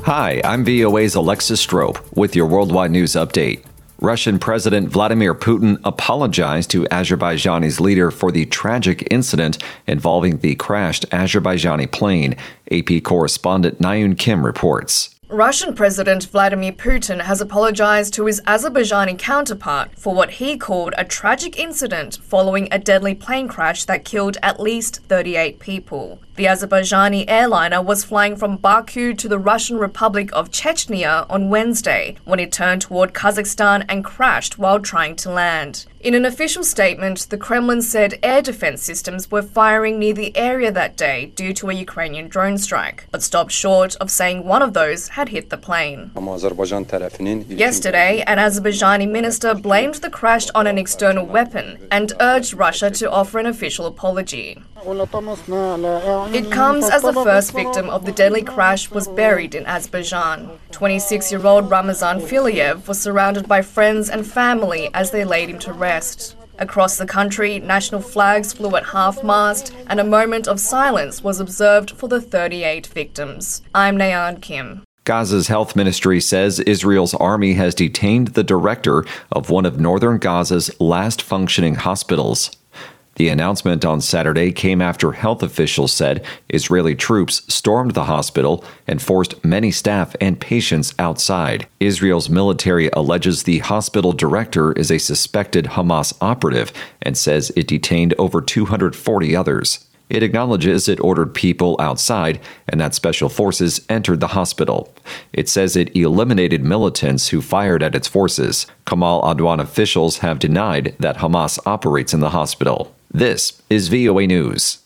Hi, I'm VOA's Alexis Strope with your worldwide news update. Russian President Vladimir Putin apologized to Azerbaijani's leader for the tragic incident involving the crashed Azerbaijani plane, AP correspondent Nayun Kim reports. Russian President Vladimir Putin has apologized to his Azerbaijani counterpart for what he called a tragic incident following a deadly plane crash that killed at least 38 people. The Azerbaijani airliner was flying from Baku to the Russian Republic of Chechnya on Wednesday when it turned toward Kazakhstan and crashed while trying to land. In an official statement, the Kremlin said air defense systems were firing near the area that day due to a Ukrainian drone strike, but stopped short of saying one of those had hit the plane. Yesterday, an Azerbaijani minister blamed the crash on an external weapon and urged Russia to offer an official apology. It comes as the first victim of the deadly crash was buried in Azerbaijan. 26-year-old Ramazan Filiev was surrounded by friends and family as they laid him to rest. Across the country, national flags flew at half-mast and a moment of silence was observed for the 38 victims. I'm Nayun Kim. Gaza's health ministry says Israel's army has detained the director of one of northern Gaza's last functioning hospitals. The announcement on Saturday came after health officials said Israeli troops stormed the hospital and forced many staff and patients outside. Israel's military alleges the hospital director is a suspected Hamas operative and says it detained over 240 others. It acknowledges it ordered people outside and that special forces entered the hospital. It says it eliminated militants who fired at its forces. Kamal Adwan officials have denied that Hamas operates in the hospital. This is VOA News.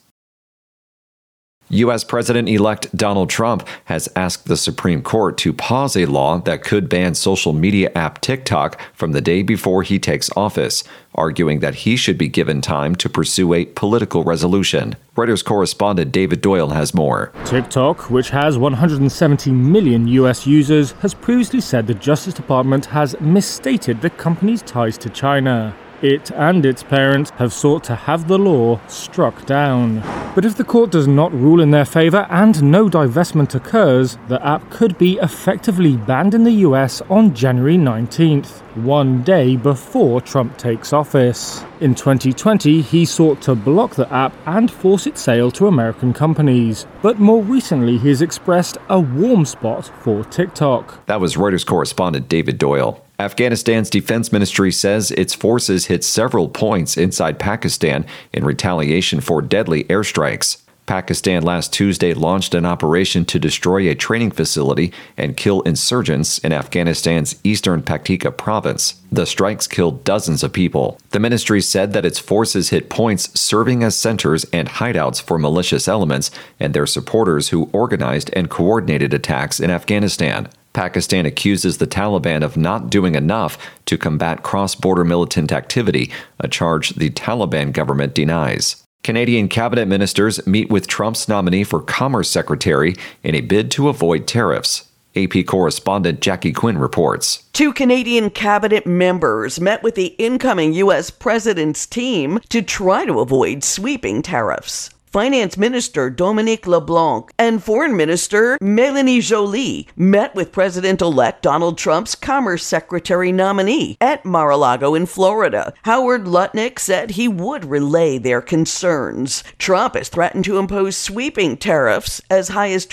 U.S. President-elect Donald Trump has asked the Supreme Court to pause a law that could ban social media app TikTok from the day before he takes office, arguing that he should be given time to pursue a political resolution. Reuters correspondent David Doyle has more. TikTok, which has 170 million U.S. users, has previously said the Justice Department has misstated the company's ties to China. It and its parents have sought to have the law struck down. But if the court does not rule in their favor and no divestment occurs, the app could be effectively banned in the US on January 19th, one day before Trump takes office. In 2020, he sought to block the app and force its sale to American companies. But more recently, he has expressed a warm spot for TikTok. That was Reuters correspondent David Doyle. Afghanistan's defense ministry says its forces hit several points inside Pakistan in retaliation for deadly airstrikes. Pakistan last Tuesday launched an operation to destroy a training facility and kill insurgents in Afghanistan's eastern Paktika province. The strikes killed dozens of people. The ministry said that its forces hit points serving as centers and hideouts for malicious elements and their supporters who organized and coordinated attacks in Afghanistan. Pakistan accuses the Taliban of not doing enough to combat cross-border militant activity, a charge the Taliban government denies. Canadian cabinet ministers meet with Trump's nominee for Commerce Secretary in a bid to avoid tariffs. AP correspondent Jackie Quinn reports. 2 Canadian cabinet members met with the incoming U.S. president's team to try to avoid sweeping tariffs. Finance Minister Dominique LeBlanc and Foreign Minister Mélanie Joly met with President-elect Donald Trump's Commerce Secretary nominee at Mar-a-Lago in Florida. Howard Lutnick said he would relay their concerns. Trump has threatened to impose sweeping tariffs as high as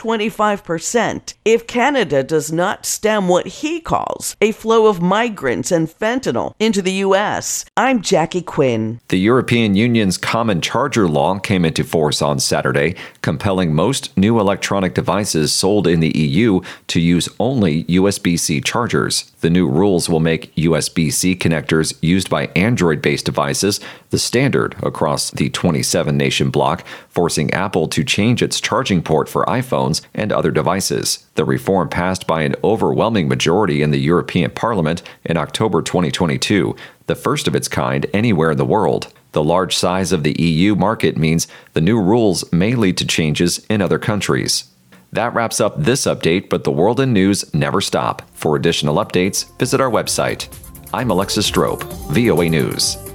25% if Canada does not stem what he calls a flow of migrants and fentanyl into the U.S. I'm Jackie Quinn. The European Union's Common Charger Law came into force on Saturday, compelling most new electronic devices sold in the EU to use only USB-C chargers. The new rules will make USB-C connectors used by Android-based devices the standard across the 27-nation bloc, forcing Apple to change its charging port for iPhones and other devices. The reform passed by an overwhelming majority in the European Parliament in October 2022, the first of its kind anywhere in the world. The large size of the EU market means the new rules may lead to changes in other countries. That wraps up this update, but the world and news never stop. For additional updates, visit our website. I'm Alexis Strope, VOA News.